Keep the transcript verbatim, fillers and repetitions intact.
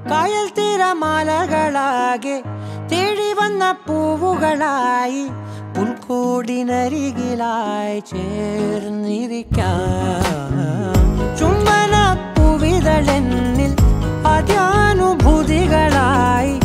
കായൽ തിരമാലകളാകെ തേടി വന്ന പൂവുകളായി പുൽക്കൂടിനരികിലായി ചേർന്നിരിക്കാം. ചുംബന പൂവിതളെന്നിൽ അത്യാനുഭൂതികളായി